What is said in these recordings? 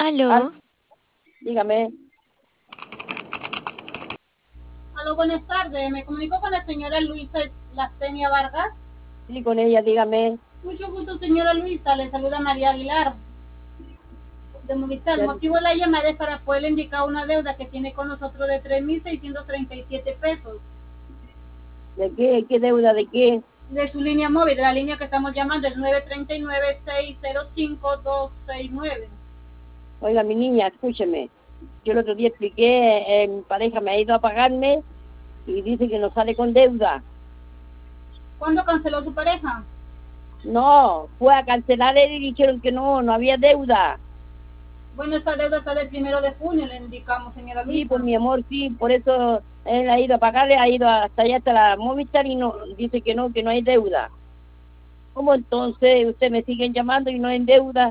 Aló, Dígame. Aló, buenas tardes. Me comunico con la señora Luisa Lastenia Vargas. Sí, con ella, dígame. Mucho gusto, señora Luisa. Le saluda María Aguilar de Movistar. El Ya- motivo de la llamada es para poderle indicar una deuda que tiene con nosotros de 3.637 pesos ¿De qué? ¿Qué deuda? ¿De qué? de su línea móvil, de la línea que estamos llamando, el 939-605-269. Oiga, mi niña, escúcheme. Yo el otro día expliqué, mi pareja me ha ido a pagarme y dice que no sale con deuda. ¿Cuándo canceló su pareja? No, fue a cancelar él y dijeron que no había deuda. Bueno, esta deuda sale el 1 de junio, le indicamos, señora Sí, Luisa. pues mi amor, sí, por eso él ha ido a pagarle, ha ido hasta allá, hasta la Movistar y no, dice que no hay deuda. ¿Cómo entonces ustedes me siguen llamando y no hay deuda?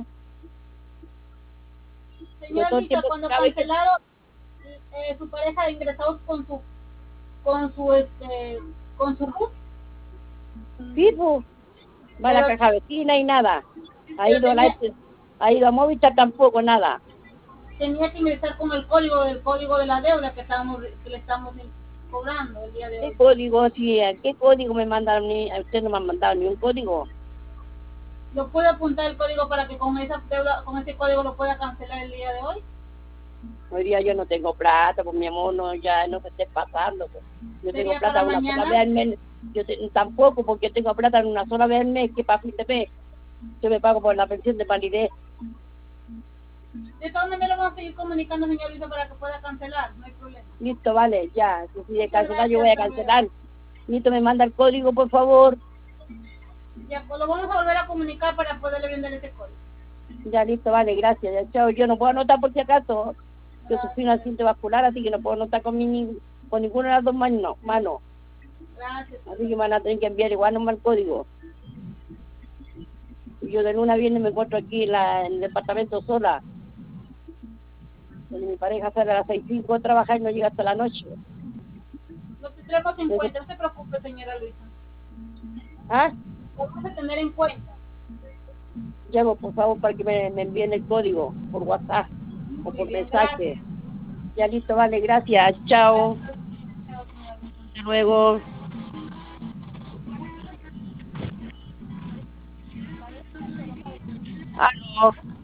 Yo Señora todo el Luisa, tiempo cuando sabe que cancelaron, su pareja ha ingresado con su con su RUT, sí, pues, va a la pero, caja vecina y nada. pero Ha ido a Movistar tampoco, nada. tenía que ingresar con el código de la deuda que le estamos cobrando el día de ¿Qué hoy. código? Sí, ¿qué código me mandaron? Usted no me han mandado ni un código. ¿Lo puede apuntar el código para que con esa deuda, con ese código lo pueda cancelar el día de hoy? Hoy día yo no tengo plata, pues mi amor, no, ya no se esté pasando. Pues. Yo tengo ¿Sería para plata una sola vez mañana? al mes. Tampoco, porque tengo plata en una sola vez al mes, que para FITP. Yo me pago por la pensión de validez. De todas maneras vamos a seguir comunicando, señor Luisa, para que pueda cancelar, no hay problema. Listo, vale, ya. Si de Muchas cancelar, yo gracias, voy a hasta luego. cancelar. Listo, me manda el código, por favor. Ya, pues lo vamos a volver a comunicar para poderle vender ese código. Ya, listo, vale, gracias. Ya, chao. Yo no puedo anotar por si acaso. Yo sufrí un Gracias, accidente vascular, así que no puedo anotar con ninguna de las dos manos. gracias. Así que me van a tener que enviar igual nomás el código. Y yo de luna a viernes me encuentro aquí en el departamento sola. Donde mi pareja sale a las 6:05 a trabajar y no llega hasta la noche. Lo tendremos en Entonces, cuenta, no se preocupe, señora Luisa. ¿ah? Lo vamos a tener en cuenta. Llamo, por favor, para que me envíen el código por WhatsApp o Muy por bien, mensaje. gracias. Ya listo, vale, gracias. Chao. Gracias. Chao, señora Luisa. Hasta luego. Aló.